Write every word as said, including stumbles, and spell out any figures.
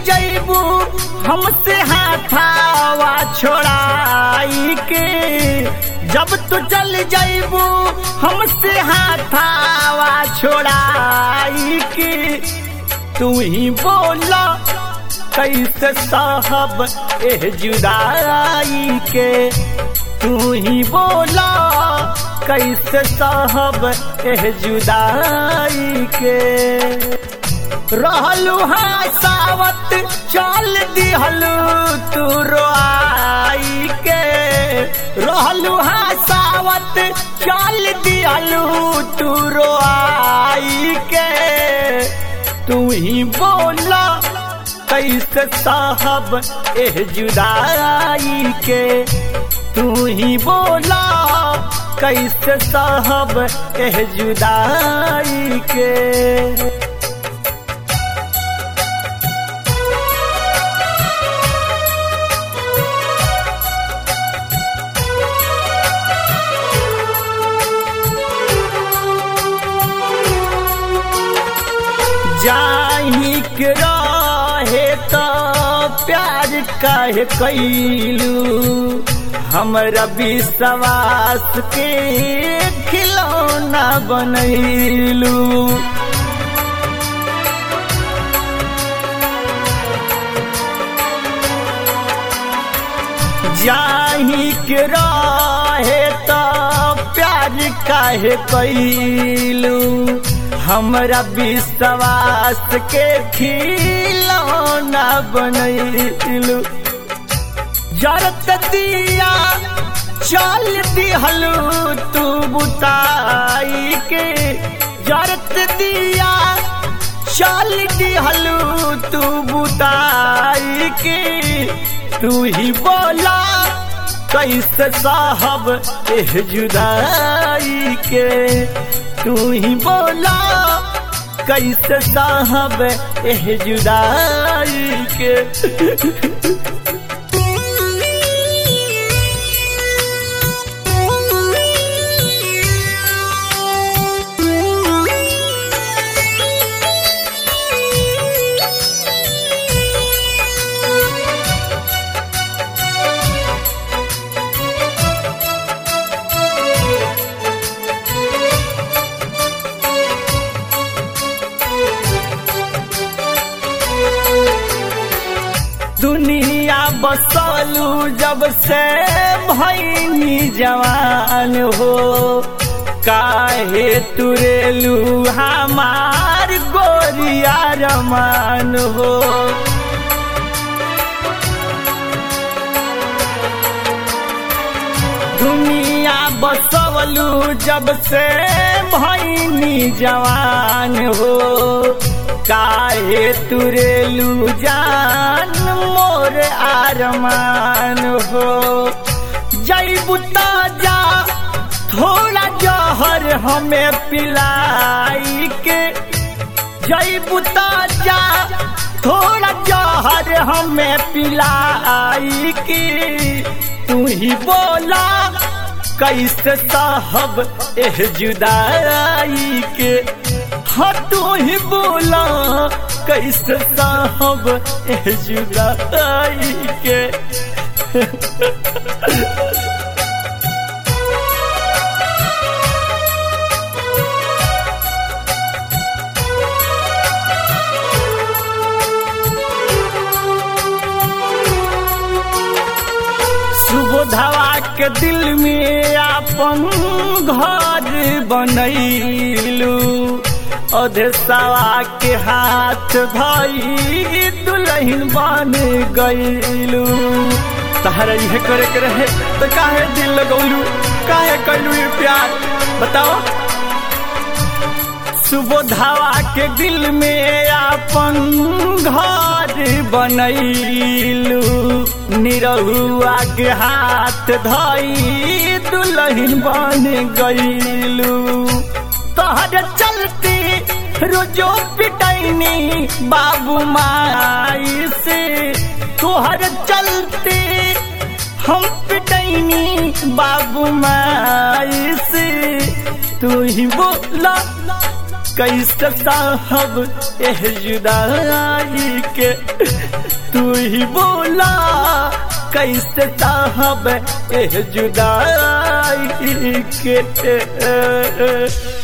जैबू हमसे हाथावा छोड़ाई के, जब तू चल जैबू हमसे हाथावा छोड़ाई के, तू ही बोला कैसे साहब एह जुदाई के, तू ही बोला कैसे साहब एह जुदाई के। रहलू हसावत चल दिहलू तू रोआई के, रहलू हसावत चल दिहलू तू रोआई के, तू ही बोला कैसे साहब एह जुदाई के, तू ही बोला कैसे साहब एह जुदाई के। जाही के रहे तो प्यार काहे कैलू, हमरा विश्वास के खिलौना बनैलू। जाही के रहे तो प्यार काहे कैलू, हमरा विश्वास के खिलौना बनैलू। जरत दिया चल दिहलू तू बुताई के, जरत दिया चल दिहलू तू बुताई के, तू ही बोला कैसे साहब एह जुदाई के, तू ही बोला कैसे साहब एह जुदाई के। दुनिया बसलू जब से भैनी जवान हो, काहे तुरेलू हमार गोरिया रमान हो। दुनिया बसलू जब से भैनी जवान हो, काहे तुरेलू जान मोर आरमान हो। जैबू ताजा थोड़ा जहर हमें पिलाई के, जैबू ताजा थोड़ा जहर हमें पिलाई के, तू ही बोला कैसे साहब एह जुदाई के, हाँ तू ही बोला कैसे साहब एह जुदाई के। सुबोधवा के दिल में अपन घर बनैलू, अधेसवा के हाथ धई दुल्हन बन गईलू। तहरा यह करे के रहे तो काहे दिल लगौलू, काहे कैलू ये प्यार बताओ। सुबोधवा के दिल में अपन घर बनैलू, निरहुआ के हाथ धई दुल्हन बन गईलू। तोहर चलती रोजो पिटैनी बाबू माई से, तोहर चलते हम पिटैनी बाबू माई से, तू ही बोला कैसे साहब एह जुदाई के, तू ही बोला कैसे साहब एह जुदाई के।